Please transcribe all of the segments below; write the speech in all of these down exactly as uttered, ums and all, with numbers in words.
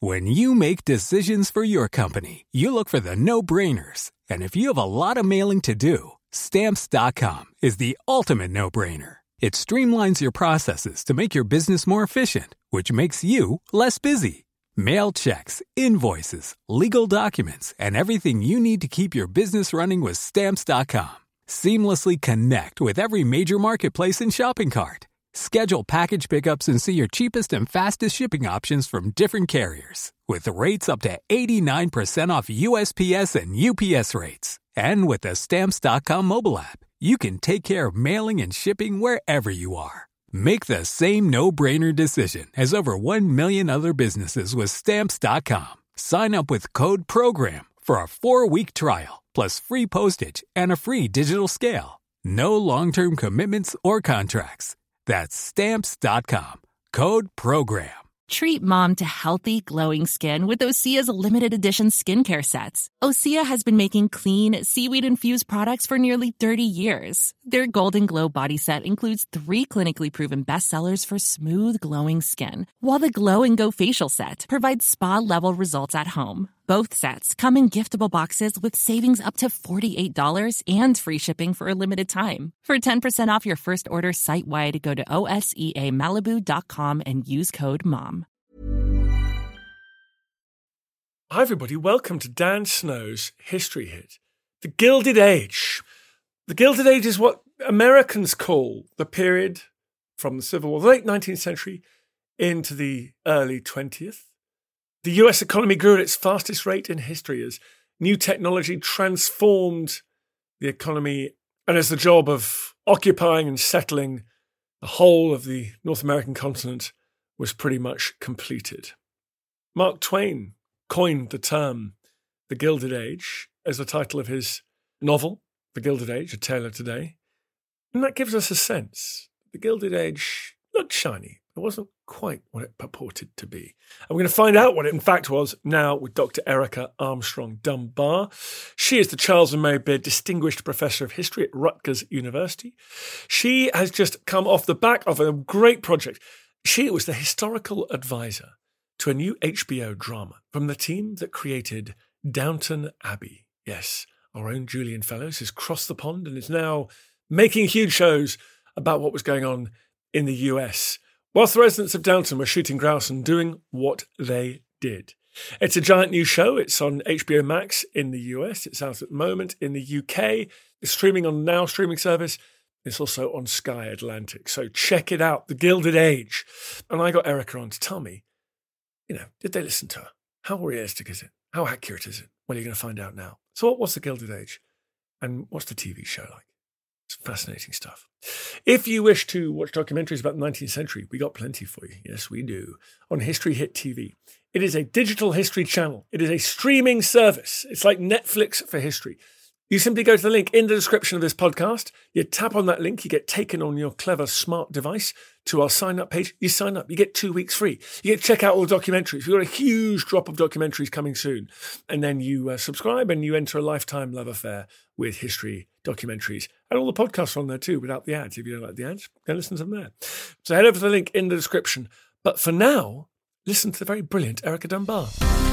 When you make decisions for your company, you look for the no-brainers. And if you have a lot of mailing to do, Stamps dot com is the ultimate no-brainer. It streamlines your processes to make your business more efficient, which makes you less busy. Mail checks, invoices, legal documents, and everything you need to keep your business running with Stamps dot com. Seamlessly connect with every major marketplace and shopping cart. Schedule package pickups and see your cheapest and fastest shipping options from different carriers. With rates up to eighty-nine percent off U S P S and U P S rates. And with the Stamps dot com mobile app, you can take care of mailing and shipping wherever you are. Make the same no-brainer decision as over one million other businesses with Stamps dot com. Sign up with code PROGRAM for a four-week trial, plus free postage and a free digital scale. No long-term commitments or contracts. That's Stamps dot com. Code PROGRAM. Treat mom to healthy, glowing skin with Osea's limited edition skincare sets. Osea has been making clean, seaweed-infused products for nearly thirty years. Their Golden Glow body set includes three clinically proven bestsellers for smooth, glowing skin, while the Glow and Go facial set provides spa-level results at home. Both sets come in giftable boxes with savings up to forty-eight dollars and free shipping for a limited time. For ten percent off your first order site-wide, go to O S E A Malibu dot com and use code MOM. Hi everybody, welcome to Dan Snow's History Hit. The Gilded Age. The Gilded Age is what Americans call the period from the Civil War, the late nineteenth century, into the early twentieth. The U S economy grew at its fastest rate in history as new technology transformed the economy and as the job of occupying and settling the whole of the North American continent was pretty much completed. Mark Twain coined the term The Gilded Age as the title of his novel, The Gilded Age, A Tale of Today. And that gives us a sense. The Gilded Age looked shiny. It wasn't quite what it purported to be. And we're going to find out what it in fact was now with Doctor Erica Armstrong Dunbar. She is the Charles and Mary Beard Distinguished Professor of History at Rutgers University. She has just come off the back of a great project. She was the historical advisor to a new H B O drama from the team that created Downton Abbey. Yes, our own Julian Fellows has crossed the pond and is now making huge shows about what was going on in the U S, whilst the residents of Downton were shooting grouse and doing what they did. It's a giant new show. It's on H B O Max in the U S. It's out at the moment in the U K. It's streaming on Now streaming service. It's also on Sky Atlantic. So check it out, The Gilded Age. And I got Erica on to tell me, you know, did they listen to her? How realistic is it? How accurate is it? Well, you're going to find out now. So what was The Gilded Age? And what's the T V show like? It's fascinating stuff. If you wish to watch documentaries about the nineteenth century, we got plenty for you. Yes, we do. On History Hit T V. It is a digital history channel. It is a streaming service. It's like Netflix for history. You simply go to the link in the description of this podcast. You tap on that link. You get taken on your clever smart device to our sign-up page. You sign up. You get two weeks free. You get to check out all the documentaries. We've got a huge drop of documentaries coming soon. And then you uh, subscribe and you enter a lifetime love affair with history documentaries. And all the podcasts are on there too without the ads. If you don't like the ads, go listen to them there. So head over to the link in the description. But for now, listen to the very brilliant Erica Dunbar.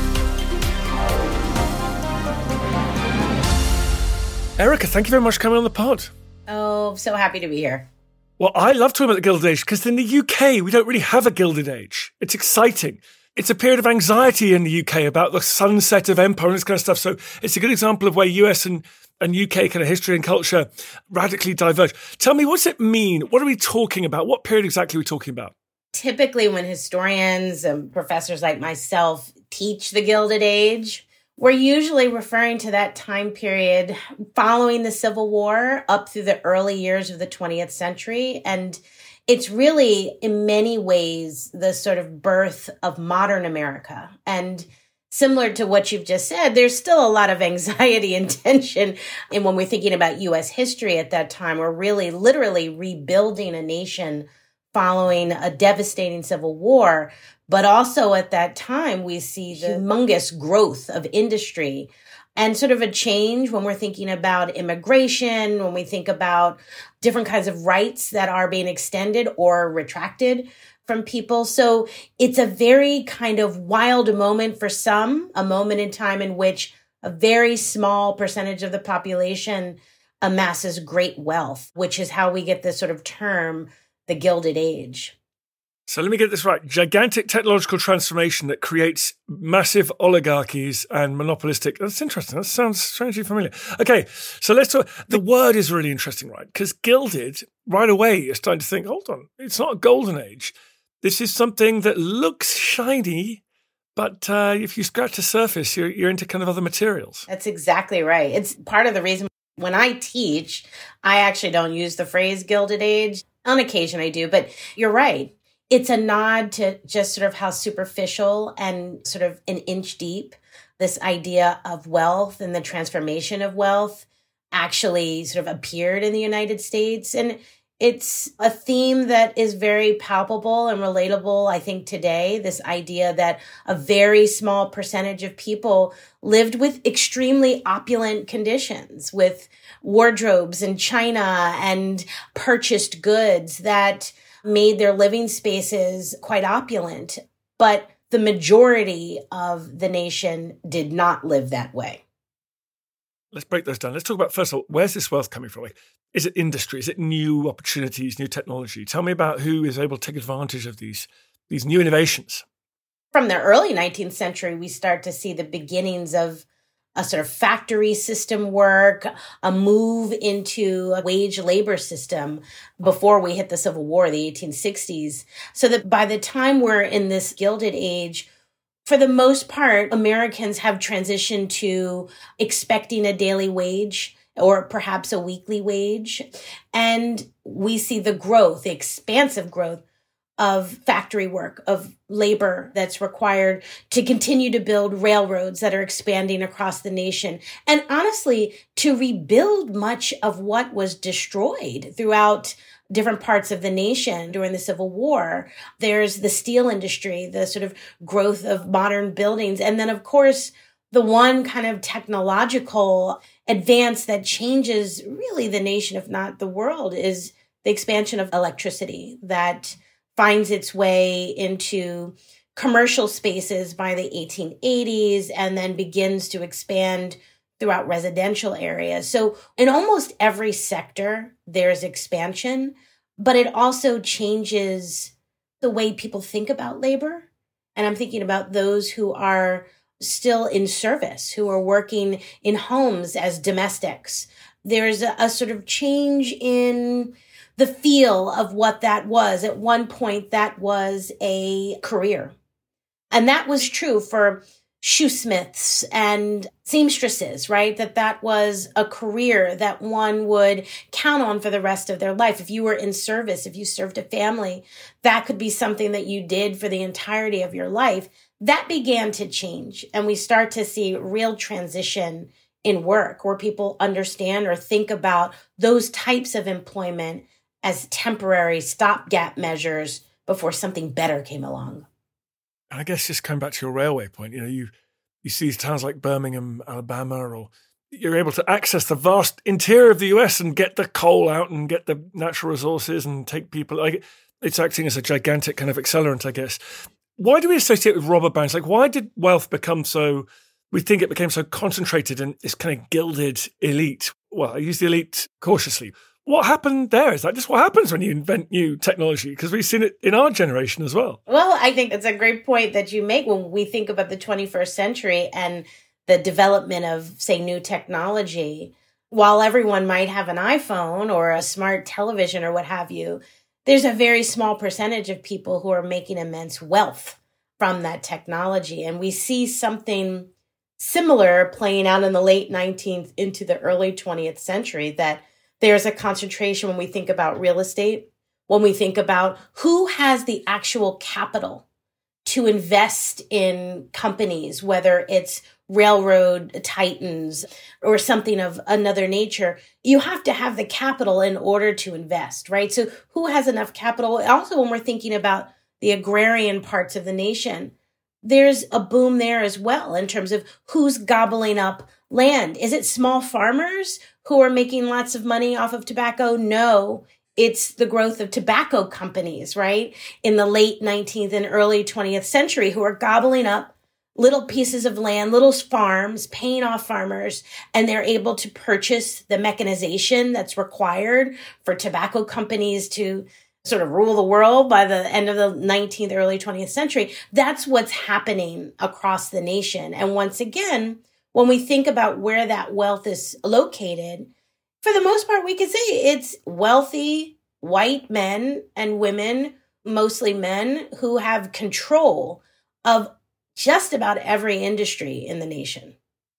Erica, thank you very much for coming on the pod. Oh, so happy to be here. Well, I love talking about the Gilded Age because in the U K, we don't really have a Gilded Age. It's exciting. It's a period of anxiety in the U K about the sunset of empire and this kind of stuff. So it's a good example of where U S and, and U K kind of history and culture radically diverge. Tell me, what's it mean? What are we talking about? What period exactly are we talking about? Typically, when historians and professors like myself teach the Gilded Age, we're usually referring to that time period following the Civil War up through the early years of the twentieth century. And it's really, in many ways, the sort of birth of modern America. And similar to what you've just said, there's still a lot of anxiety and tension. And when we're thinking about U S history at that time, we're really literally rebuilding a nation following a devastating civil war. But also at that time, we see the humongous growth of industry and sort of a change when we're thinking about immigration, when we think about different kinds of rights that are being extended or retracted from people. So it's a very kind of wild moment for some, a moment in time in which a very small percentage of the population amasses great wealth, which is how we get this sort of term, the Gilded Age. So let me get this right. Gigantic technological transformation that creates massive oligarchies and monopolistic. That's interesting. That sounds strangely familiar. Okay, so let's talk. The word is really interesting, right? Because gilded, right away, you're starting to think, hold on, it's not a golden age. This is something that looks shiny, but uh, if you scratch the surface, you're, you're into kind of other materials. That's exactly right. It's part of the reason when I teach, I actually don't use the phrase Gilded Age. On occasion I do, but you're right. It's a nod to just sort of how superficial and sort of an inch deep this idea of wealth and the transformation of wealth actually sort of appeared in the United States. And it's a theme that is very palpable and relatable, I think, today, this idea that a very small percentage of people lived with extremely opulent conditions, with wardrobes and china and purchased goods that made their living spaces quite opulent, but the majority of the nation did not live that way. Let's break those down. Let's talk about, first of all, where's this wealth coming from? Is it industry? Is it new opportunities, new technology? Tell me about who is able to take advantage of these, these new innovations. From the early nineteenth century, we start to see the beginnings of a sort of factory system work, a move into a wage labor system before we hit the Civil War, the eighteen sixties. So that by the time we're in this Gilded Age, for the most part, Americans have transitioned to expecting a daily wage or perhaps a weekly wage. And we see the growth, the expansive growth of factory work, of labor that's required to continue to build railroads that are expanding across the nation. And honestly, to rebuild much of what was destroyed throughout different parts of the nation during the Civil War. There's the steel industry, the sort of growth of modern buildings. And then, of course, the one kind of technological advance that changes really the nation, if not the world, is the expansion of electricity that finds its way into commercial spaces by the eighteen eighties and then begins to expand throughout residential areas. So in almost every sector, there's expansion, but it also changes the way people think about labor. And I'm thinking about those who are still in service, who are working in homes as domestics. There's a, a sort of change in the feel of what that was. At one point, that was a career. And that was true for shoesmiths and seamstresses, right? That that was a career that one would count on for the rest of their life. If you were in service, if you served a family, that could be something that you did for the entirety of your life. That began to change. And we start to see real transition in work where people understand or think about those types of employment as temporary stopgap measures before something better came along. I guess just coming back to your railway point, you know, you, you see towns like Birmingham, Alabama, or you're able to access the vast interior of the U S and get the coal out and get the natural resources and take people. Like, it's acting as a gigantic kind of accelerant, I guess. Why do we associate with robber barons? Like, why did wealth become so, we think it became so concentrated in this kind of gilded elite? Well, I use the elite cautiously. What happened there? Is that just what happens when you invent new technology? Because we've seen it in our generation as well. Well, I think it's a great point that you make when we think about the twenty-first century and the development of, say, new technology. While everyone might have an iPhone or a smart television or what have you, there's a very small percentage of people who are making immense wealth from that technology. And we see something similar playing out in the late nineteenth into the early twentieth century, that there's a concentration when we think about real estate, when we think about who has the actual capital to invest in companies, whether it's railroad titans or something of another nature. You have to have the capital in order to invest, right? So who has enough capital? Also, when we're thinking about the agrarian parts of the nation, there's a boom there as well in terms of who's gobbling up land. Is it small farmers who are making lots of money off of tobacco? No, It's the growth of tobacco companies, right? In the late nineteenth and early twentieth century, who are gobbling up little pieces of land, little farms, paying off farmers, and they're able to purchase the mechanization that's required for tobacco companies to sort of rule the world by the end of the nineteenth, early twentieth century. That's what's happening across the nation. And once again, when we think about where that wealth is located, for the most part, we could say it's wealthy white men and women, mostly men, who have control of just about every industry in the nation.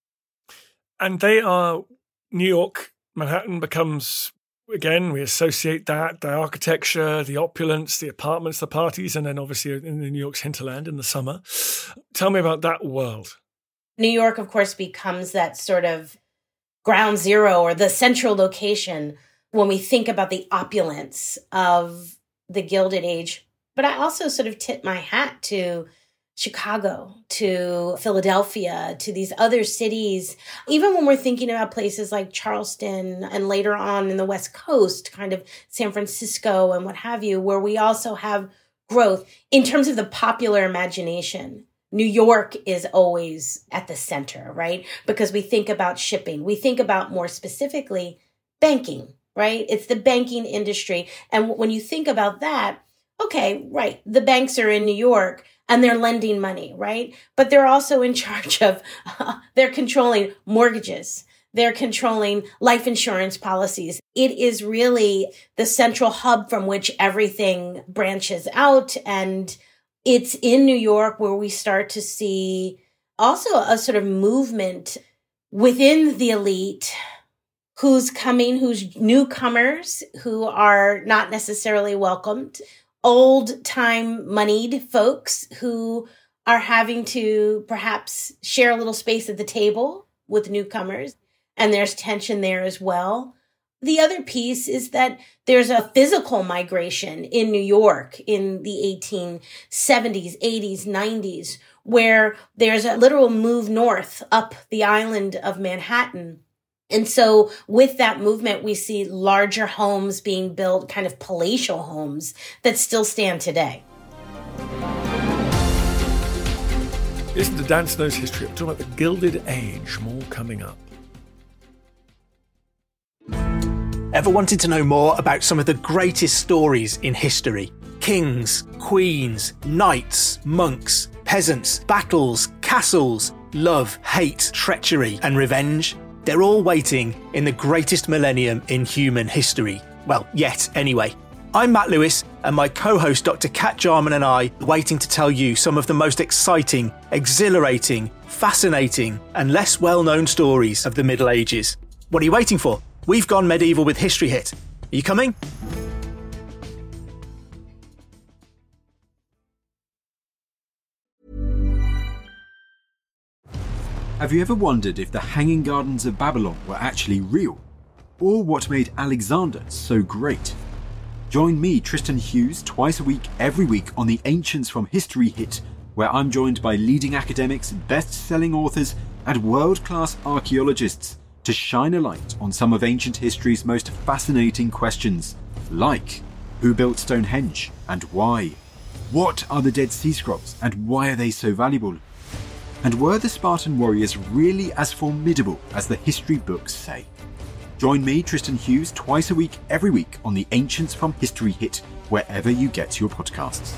And they are, New York, Manhattan becomes, again, we associate that, the architecture, the opulence, the apartments, the parties, and then obviously in the New York's hinterland in the summer. Tell me about that world. New York, of course, becomes that sort of ground zero or the central location when we think about the opulence of the Gilded Age. But I also sort of tip my hat to Chicago, to Philadelphia, to these other cities. Even when we're thinking about places like Charleston and later on in the West Coast, kind of San Francisco and what have you, where we also have growth in terms of the popular imagination. New York is always at the center, right? Because we think about shipping. We think about more specifically banking, right? It's the banking industry. And when you think about that, okay, right, the banks are in New York and they're lending money, right? But they're also in charge of, uh, they're controlling mortgages. They're controlling life insurance policies. It is really the central hub from which everything branches out. And it's in New York where we start to see also a sort of movement within the elite who's coming, who's newcomers, who are not necessarily welcomed, old-time moneyed folks who are having to perhaps share a little space at the table with newcomers, and there's tension there as well. The other piece is that there's a physical migration in New York in the eighteen seventies, eighties, nineties, where there's a literal move north up the island of Manhattan. And so with that movement, we see larger homes being built, kind of palatial homes that still stand today. Listen to Dan Snow's history. I'm talking about the Gilded Age. More coming up. Ever wanted to know more about some of the greatest stories in history? Kings, queens, knights, monks, peasants, battles, castles, love, hate, treachery, and revenge? They're all waiting in the greatest millennium in human history. Well, yet anyway. I'm Matt Lewis, and my co-host Doctor Kat Jarman and I are waiting to tell you some of the most exciting, exhilarating, fascinating, and less well-known stories of the Middle Ages. What are you waiting for? We've gone medieval with History Hit. Are you coming? Have you ever wondered if the Hanging Gardens of Babylon were actually real? Or what made Alexander so great? Join me, Tristan Hughes, twice a week, every week on the Ancients from History Hit, where I'm joined by leading academics, best-selling authors, and world-class archaeologists to shine a light on some of ancient history's most fascinating questions, like who built Stonehenge and why? What are the Dead Sea Scrolls and why are they so valuable? And were the Spartan warriors really as formidable as the history books say? Join me, Tristan Hughes, twice a week, every week on the Ancients from History Hit, wherever you get your podcasts.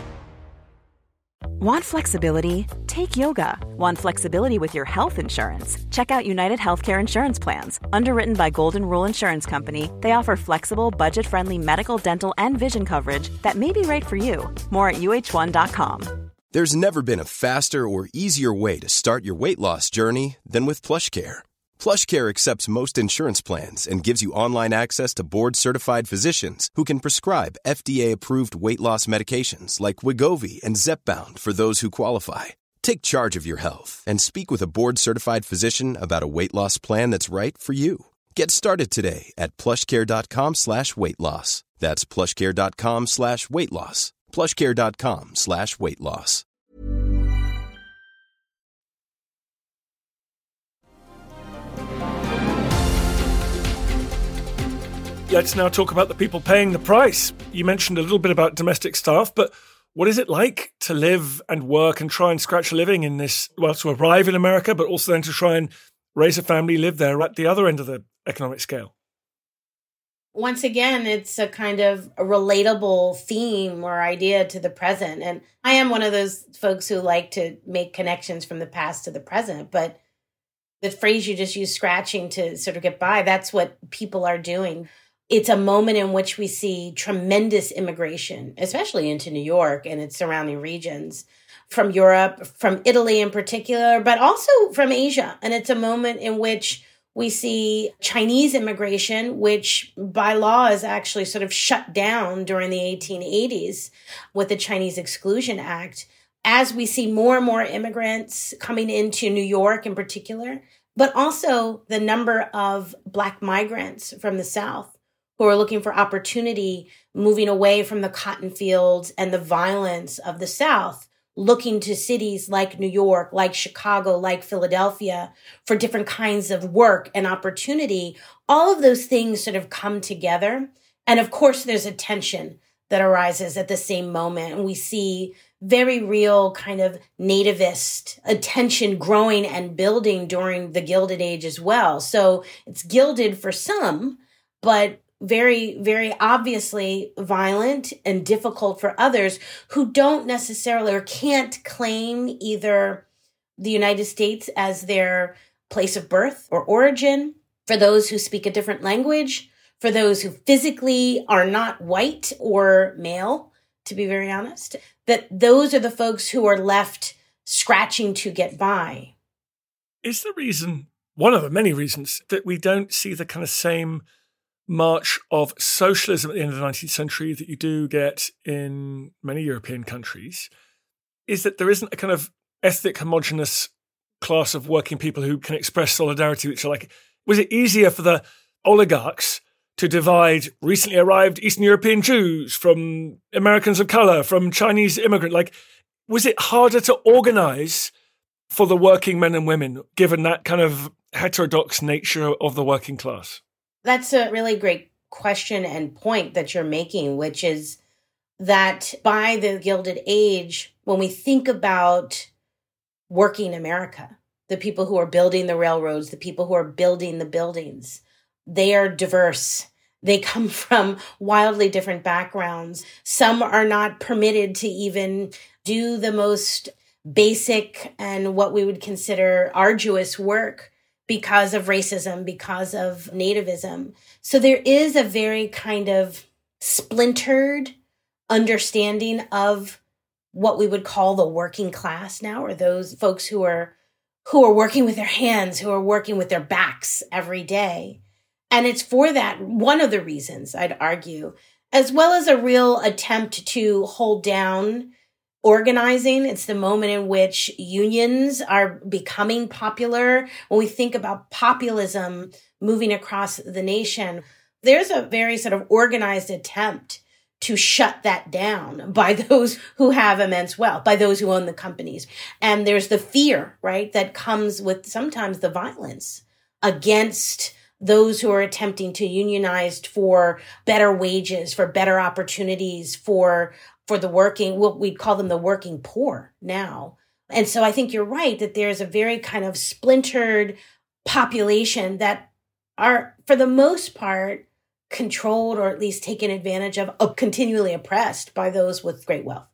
Want flexibility? Take yoga. Want flexibility with your health insurance? Check out United Healthcare Insurance Plans. Underwritten by Golden Rule Insurance Company, they offer flexible, budget-friendly medical, dental, and vision coverage that may be right for you. More at U H one dot com. There's never been a faster or easier way to start your weight loss journey than with PlushCare. PlushCare accepts most insurance plans and gives you online access to board-certified physicians who can prescribe F D A-approved weight loss medications like Wegovy and Zepbound for those who qualify. Take charge of your health and speak with a board-certified physician about a weight loss plan that's right for you. Get started today at plushcare.com slash weight loss. That's plushcare.com slash weight loss. plushcare.com slash weight loss. let's now talk about the people paying the price. You mentioned a little bit about domestic staff, but what is it like to live and work and try and scratch a living in this, well, to arrive in America, but also then to try and raise a family, live there at the other end of the economic scale? Once again, it's a kind of a relatable theme or idea to the present. And I am one of those folks who like to make connections from the past to the present. But the phrase you just used, scratching to sort of get by, that's what people are doing. It's a moment in which we see tremendous immigration, especially into New York and its surrounding regions, from Europe, from Italy in particular, but also from Asia. And it's a moment in which we see Chinese immigration, which by law is actually sort of shut down during the eighteen eighties with the Chinese Exclusion Act. As we see more and more immigrants coming into New York in particular, but also the number of Black migrants from the South who are looking for opportunity, moving away from the cotton fields and the violence of the South, looking to cities like New York, like Chicago, like Philadelphia for different kinds of work and opportunity. All of those things sort of come together. And of course, there's a tension that arises at the same moment. And we see very real kind of nativist attention growing and building during the Gilded Age as well. So it's gilded for some, but very, very obviously violent and difficult for others who don't necessarily or can't claim either the United States as their place of birth or origin, for those who speak a different language, for those who physically are not white or male, to be very honest, that those are the folks who are left scratching to get by. Is the reason, one of the many reasons, that we don't see the kind of same march of socialism at the end of the nineteenth century that you do get in many European countries, is that there isn't a kind of ethnic homogenous class of working people who can express solidarity, which are like, was it easier for the oligarchs to divide recently arrived Eastern European Jews from Americans of color, from Chinese immigrant? Like, was it harder to organize for the working men and women, given that kind of heterodox nature of the working class? That's a really great question and point that you're making, which is that by the Gilded Age, when we think about working America, the people who are building the railroads, the people who are building the buildings, they are diverse. They come from wildly different backgrounds. Some are not permitted to even do the most basic and what we would consider arduous work because of racism, because of nativism. So there is a very kind of splintered understanding of what we would call the working class now, or those folks who are who are working with their hands, who are working with their backs every day. And it's for that, one of the reasons, I'd argue, as well as a real attempt to hold down organizing. It's the moment in which unions are becoming popular. When we think about populism moving across the nation, there's a very sort of organized attempt to shut that down by those who have immense wealth, by those who own the companies. And there's the fear, right, that comes with sometimes the violence against those who are attempting to unionize for better wages, for better opportunities, for for the working, what we'd call them the working poor now. And so I think you're right that there's a very kind of splintered population that are, for the most part, controlled or at least taken advantage of, of continually oppressed by those with great wealth.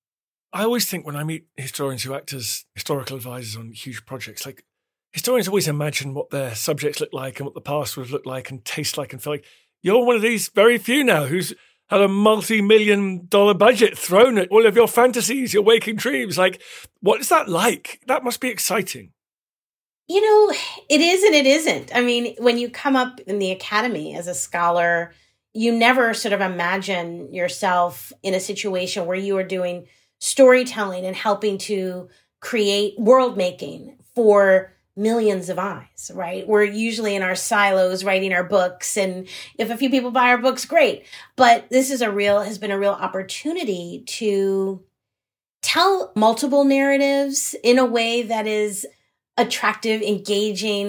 I always think when I meet historians who act as historical advisors on huge projects, like historians always imagine what their subjects look like and what the past would look like and taste like, and feel like you're one of these very few now who's had a multi-million dollar budget thrown at all of your fantasies, your waking dreams. Like, what is that like? That must be exciting. You know, it is and it isn't. I mean, when you come up in the academy as a scholar, you never sort of imagine yourself in a situation where you are doing storytelling and helping to create world making for millions of eyes, right? We're usually in our silos writing our books, and if a few people buy our books, great. But this is a real, has been a real opportunity to tell multiple narratives in a way that is attractive, engaging,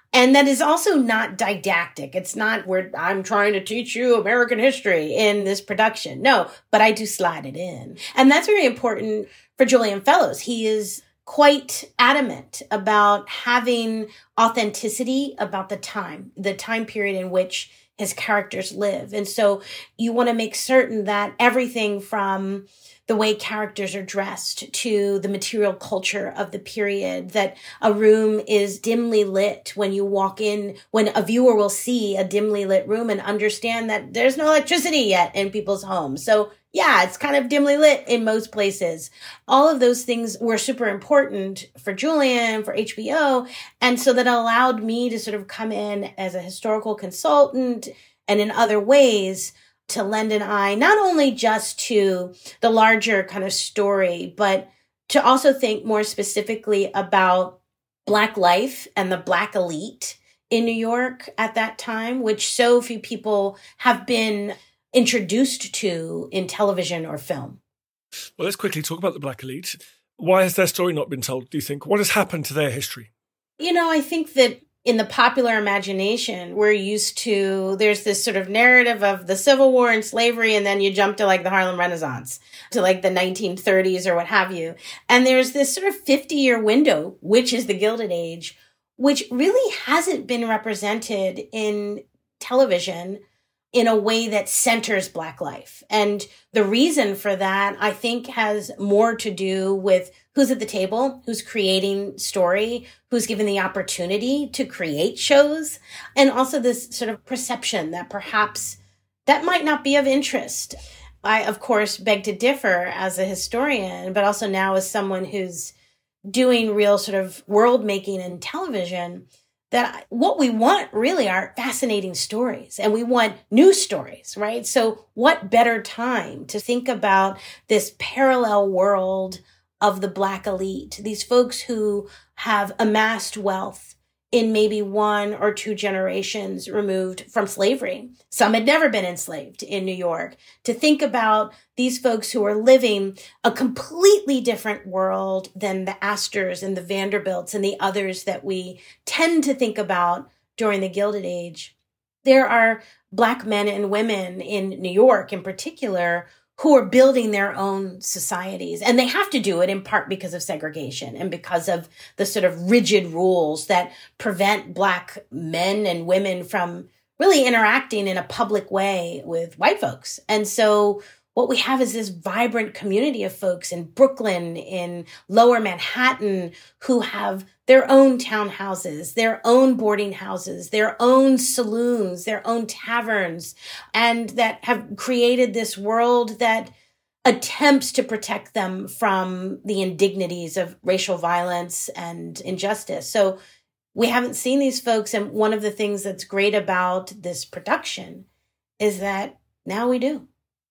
And that is also not didactic. It's not where I'm trying to teach you American history in this production. No, but I do slide it in. And that's very important for Julian Fellowes. He is quite adamant about having authenticity about the time, the time period in which his characters live. And so you want to make certain that everything from the way characters are dressed to the material culture of the period, that a room is dimly lit when you walk in, when a viewer will see a dimly lit room and understand that there's no electricity yet in people's homes. So yeah, it's kind of dimly lit in most places. All of those things were super important for Julian, for H B O. And so that allowed me to sort of come in as a historical consultant and in other ways to lend an eye, not only just to the larger kind of story, but to also think more specifically about Black life and the Black elite in New York at that time, which so few people have been introduced to in television or film. Well, let's quickly talk about the Black elite. Why has their story not been told, do you think? What has happened to their history? You know, I think that in the popular imagination, we're used to, there's this sort of narrative of the Civil War and slavery, and then you jump to like the Harlem Renaissance, to like the nineteen thirties or what have you. And there's this sort of fifty-year window, which is the Gilded Age, which really hasn't been represented in television in a way that centers Black life. And the reason for that, I think, has more to do with who's at the table, who's creating story, who's given the opportunity to create shows, and also this sort of perception that perhaps that might not be of interest. I, of course, beg to differ as a historian, but also now as someone who's doing real sort of world making in television, that what we want really are fascinating stories, and we want new stories, right? So what better time to think about this parallel world of the Black elite, these folks who have amassed wealth in maybe one or two generations removed from slavery. Some had never been enslaved in New York. To think about these folks who are living a completely different world than the Astors and the Vanderbilts and the others that we tend to think about during the Gilded Age. There are Black men and women in New York in particular who are building their own societies. And they have to do it in part because of segregation and because of the sort of rigid rules that prevent Black men and women from really interacting in a public way with white folks. And so what we have is this vibrant community of folks in Brooklyn, in Lower Manhattan, who have their own townhouses, their own boarding houses, their own saloons, their own taverns, and that have created this world that attempts to protect them from the indignities of racial violence and injustice. So we haven't seen these folks. And one of the things that's great about this production is that now we do.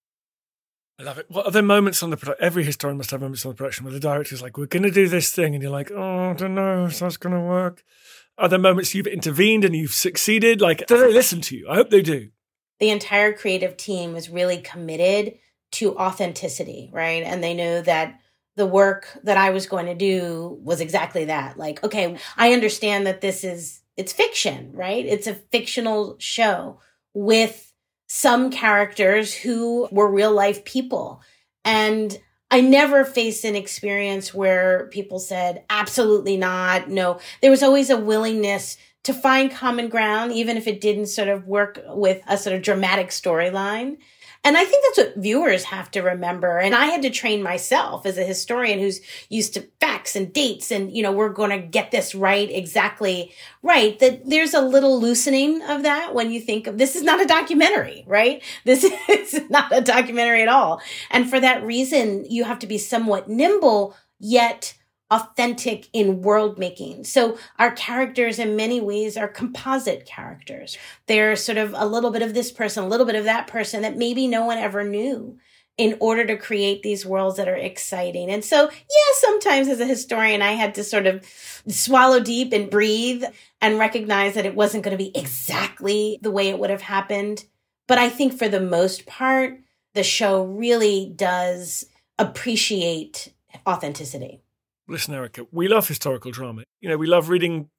I love it. What are there moments on the production? Every historian must have moments on the production where the director's like, we're going to do this thing. And you're like, oh, I don't know if that's going to work. Are there moments you've intervened and you've succeeded? Like, do they listen to you? I hope they do. The entire creative team is really committed to authenticity, right? And they know that the work that I was going to do was exactly that. Like, okay, I understand that this is, it's fiction, right? It's a fictional show with some characters who were real life people. And I never faced an experience where people said, absolutely not. No, there was always a willingness to find common ground, even if it didn't sort of work with a sort of dramatic storyline. And I think that's what viewers have to remember. And I had to train myself as a historian who's used to facts and dates and, you know, we're going to get this right, exactly right. That there's a little loosening of that when you think of this is not a documentary, right? This is not a documentary at all. And for that reason, you have to be somewhat nimble, yet authentic in world making. So our characters in many ways are composite characters. They're sort of a little bit of this person, a little bit of that person that maybe no one ever knew in order to create these worlds that are exciting. And so, yeah, sometimes as a historian, I had to sort of swallow deep and breathe and recognize that it wasn't going to be exactly the way it would have happened. But I think for the most part, the show really does appreciate authenticity. Listen, Erica, we love historical drama. You know, we love reading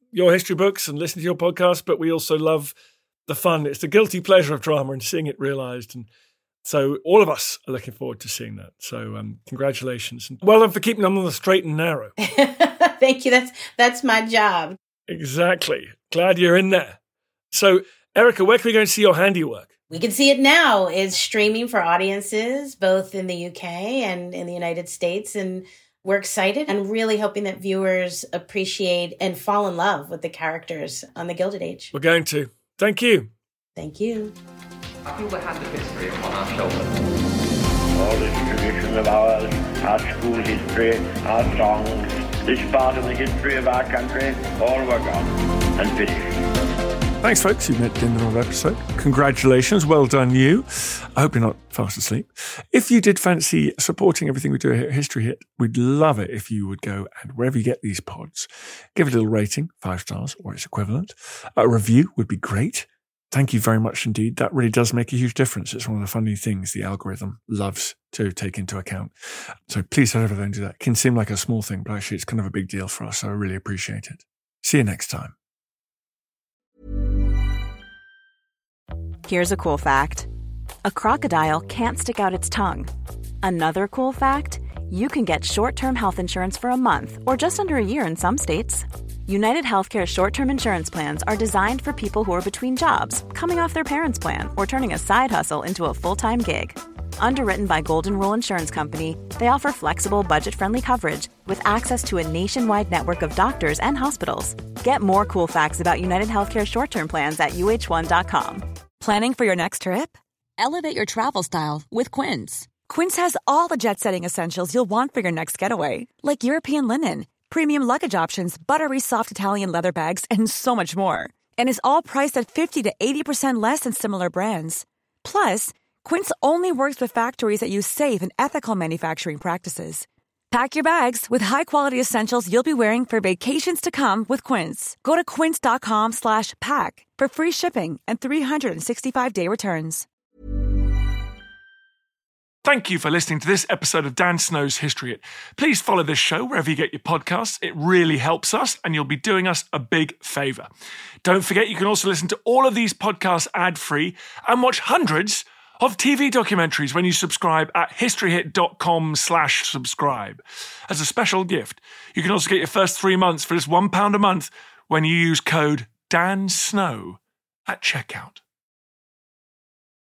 your history books and listen to your podcast, but we also love the fun. It's the guilty pleasure of drama and seeing it realised. And so all of us are looking forward to seeing that. So um, congratulations. And well done for keeping them on the straight and narrow. Thank you. That's that's my job. Exactly. Glad you're in there. So, Erica, where can we go and see your handiwork? We can see it now. It's streaming for audiences, both in the U K and in the United States. And we're excited and really hoping that viewers appreciate and fall in love with the characters on The Gilded Age. We're going to. Thank you. Thank you. I feel the hand of history upon our shoulders. All this tradition of ours, our school history, our songs, this part of the history of our country, all were gone and finished. Thanks, folks. You've made it in another episode. Congratulations. Well done, you. I hope you're not fast asleep. If you did fancy supporting everything we do here at History Hit, we'd love it if you would go and wherever you get these pods, give it a little rating, five stars or its equivalent. A review would be great. Thank you very much indeed. That really does make a huge difference. It's one of the funny things the algorithm loves to take into account. So please head over there and do that. It can seem like a small thing, but actually it's kind of a big deal for us. So I really appreciate it. See you next time. Here's a cool fact. A crocodile can't stick out its tongue. Another cool fact, you can get short-term health insurance for a month or just under a year in some states. United Healthcare short-term insurance plans are designed for people who are between jobs, coming off their parents' plan, or turning a side hustle into a full-time gig. Underwritten by Golden Rule Insurance Company, they offer flexible, budget-friendly coverage with access to a nationwide network of doctors and hospitals. Get more cool facts about United Healthcare short-term plans at U H one dot com. Planning for your next trip? Elevate your travel style with Quince. Quince has all the jet-setting essentials you'll want for your next getaway, like European linen, premium luggage options, buttery soft Italian leather bags, and so much more. And is all priced at fifty to eighty percent less than similar brands. Plus, Quince only works with factories that use safe and ethical manufacturing practices. Pack your bags with high-quality essentials you'll be wearing for vacations to come with Quince. Go to quince.com slash pack for free shipping and three sixty-five day returns. Thank you for listening to this episode of Dan Snow's History Hit. Please follow this show wherever you get your podcasts. It really helps us, and you'll be doing us a big favour. Don't forget, you can also listen to all of these podcasts ad-free and watch hundreds of T V documentaries when you subscribe at historyhit.com slash subscribe. As a special gift, you can also get your first three months for just one pound a month when you use code DANSNOW at checkout.